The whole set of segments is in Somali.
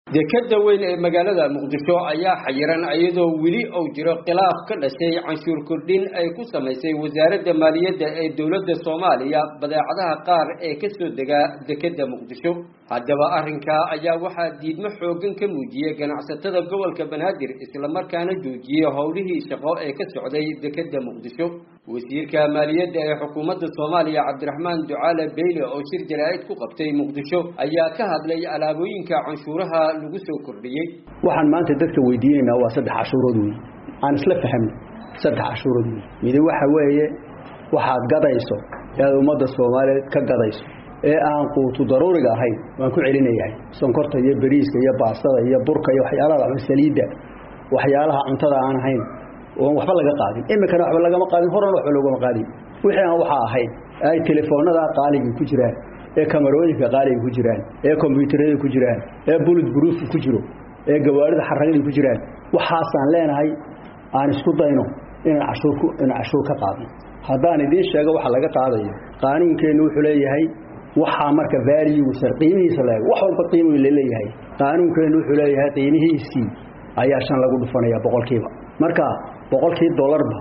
dekada weyn ee magaalada Muqdisho ayaa xayiran iyadoo wili oo jiro khilaaf ka dhashay canshuur kordhin ay ku sameysay wasaaradda maaliyadda ee dawladda Soomaaliya badeecadaha qaar ee ka soo dega dekada Muqdisho haddaba arrinka ayaa waxa diidmo xoogan ka muujiyay ganacsatada gobolka Banaadir isla markaana joojiyay howlihii shaqo ee ka socday dekada Muqdisho wasiirka maaliyadda ee xukuumadda Soomaaliya Cabdiraxmaan Ducaale Beyle oo shir jaraa'id ku qabtay Muqdisho ayaa ka hadlay alaabooyinka canshuuraha lagu soo kordhiyay waxaan maanta dadka weydiinayna waa saddex cashuurood weey aan isla fahmay saddex cashuurood mid waxa weeye waxaad gadayso ee ummadda Soomaaliyeed ka gadayso ee aan quutu daruuriga ahayn waan ku celinayaa sonkorta iyo bariiska iyo baastada iyo burka iyo waxyaalaha saliidda waxyaalaha cuntada aan ahayn oo waxba laga qaadin imikana waxba laga qaadin horena waxba looga qaadin wixii aan waxa ahayn ay telefoonada qaaliga ku jiraan ee kamarooyinka qaaliga ku jiraan ee kombiyuutarada ku jiraan ee bullet proof ku jiro ee gawaarida xarragada ku jiraan waxaasaan leenahay aan isku dayno in cashuur ka qaadno haddaan idin sheego waxa laga qaadayo qaanuunkeenu wuxuu leeyahay waxa marka value qiimihiisa leeyahay wax walba qiimo leeyahay qaanuunkeenu wuxuu leeyahay qiimihiisii ayaa shan lagu dhufanaya boqolkiiba marka boqolkii dollarba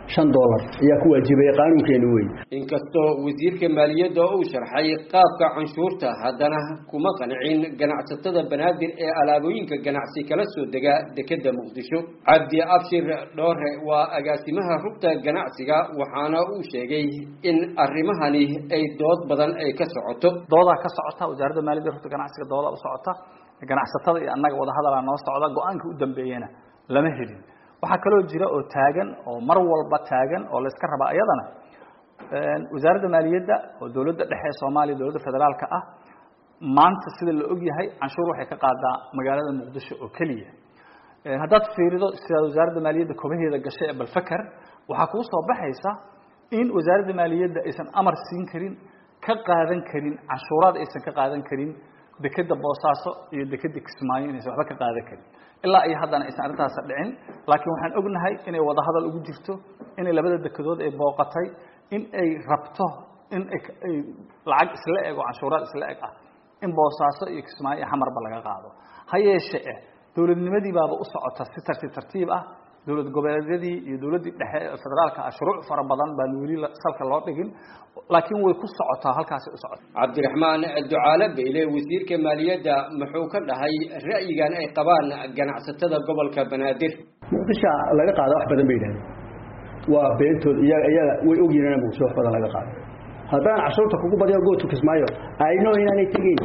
$5 ayaa ku waajibay qaanuunkeenu weey inkastoo wasiirka maaliyadda uu sharxay qaabka canshuurta haddana kuma qancin ganacsatada Banaadir ee alaabooyinka ganacsi kala soo dega dekada Muqdisho Cabdi Abshir Dhoore waa agaasimaha rugta ganacsiga waxaana uu sheegay in arrimahani ay dood badan ay ka socoto wasaaradda maaliyadda rugta ganacsiga dooda u socota ganacsatada iyo annaga wada hadal aan noo socda go'aanka u dambeeyana lama helin waxa kale oo jira oo taagan oo mar walba taagan oo la iska raba ayadana wasaaradda maaliyadda oo dawladda dhexe Soomaaliya dawladda federaalka ah maanta sida la og yahay canshuur waxay ka qaadaa magaalada Muqdisho oo kaliya haddaad fiirido sida wasaaradda maaliyadda koobaheeda gashay bal fakar waxa ku soo baxaysa in wasaaradda maaliyadda aysan amar siin karin ka qaadan karin canshuurada aysan ka qaadan karin dekada Boosaaso iyo dekada Kismaayo inay waxba ka qaadan karin ilaa ay haddana aysan arrintaas dhicin laakiin waxaan ognahay inay wada hadal ugu jirto in labada dekedood ay booqatay in ay rabto in ay lacag isla eego canshuurad isla eeg ah in Boosaaso iyo Kismaayo iyo Xamarba laga qaado hayeeshee dawladnimadii baaba u socota si tartiib ah dawlad goboleedyadii iyo dawladda dhexe federaalka shuruuc fara badan baa wali salka loo dhigin laakiin way ku socotaa halkaas u socotaa Cabdiraxmaan Ducaale Beyle wasiirka maaliyadda muxuu ka dhahay ra'yigan ay qabaan ganacsatada gobolka Banaadir Muqdisho laga qaado wax badan bay yiraahdeen waa beentood iyaga way og yihiin Muqdisho wax badan laga qaado haddaan cashuurta kugu badiyo gooto Kismaayo ay noo inaanay tagin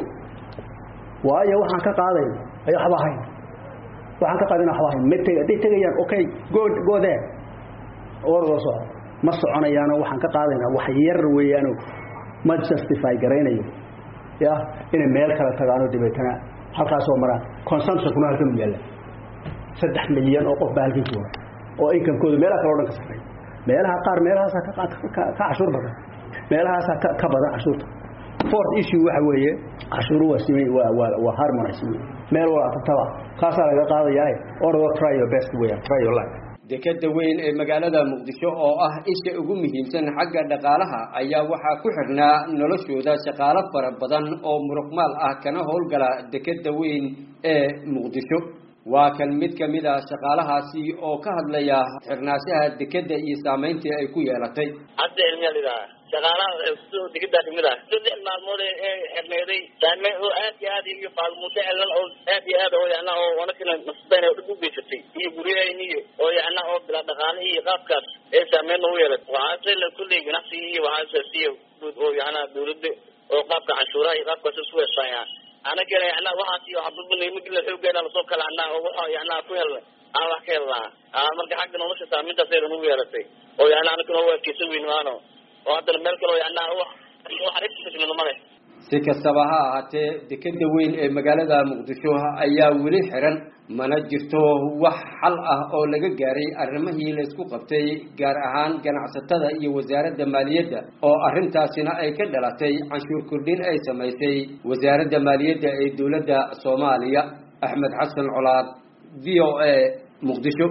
waayo waxaan ka qaaday ay waxba ahayn waxaan ka qaadina waxba ahayn mid tagayaan okay go there ordoso ma soconayaan waxaan ka qaadaynaa wax yar weeyaan ma justify gareynayo ya in meel kala tagaano dibeetana halkaas oo maraan consumption kuna halkan yaala 3 milyan oo qof baalkii jooga oo income-kooda meelaha kale oo dhan ka sareeyo meelaha qaar meelahaas ka cashuur badan meelahaas ka badan cashuurta fourth issue waxa weeye cashuuru waa harmonize meel wada taba kaasa laga qaadayaa ordo try your best way try your luck dekada weyn ee magaalada Muqdisho oo ah isha ugu muhiimsan xagga dhaqaalaha ayaa waxa ku xirnaa noloshooda shaqaale fara badan oo muruqmaal ah kana howlgala dekada weyn ee Muqdisho waa kan mid kamid ah shaqaalahaasi oo ka hadlaya xirnaashaha dekada iyo saameynta ay ku yeelatay hadda ilmihiisa shaqaalaha soo dekada kamid ah saddex maalmood ee xirneeday saameyn oo aad iyo faalmuuta elan oo aad oo yana oo wana kala nasbeen oo dib u beeshatay iyo guriyayni oo yana oo bila dhaqaale iyo qaabkaas ee saameyn u yeelatay waxa la kulay ganacsi iyo waxa siiyo oo yana dawladda oo qaabka canshuuraha iyo qaabkaas isku heesayaan ana kale yana waxa iyo habdubnay mid la xoogeena la soo kala ana oo waxa yana ku helay aan wax ka helnaa marka xagga nolosha saameynta ay u yeelatay oo yana anku waa kiiso weyn waano oo hadda meel kale oo yana wax xariifta ma leh si kastaba ha ahaatee dekada weyn ee magaalada Muqdisho ayaa weli xiran mana jirto wax xal ah oo laga gaaray arrimihii la isku qabtay gaar ahaan ganacsatada iyo wasaaradda maaliyadda oo arrintaasina ay ka dhalatay canshuur kordhin ay sameysay wasaaradda maaliyadda ee dawladda Soomaaliya Axmed Xasan Colaad VOA Muqdisho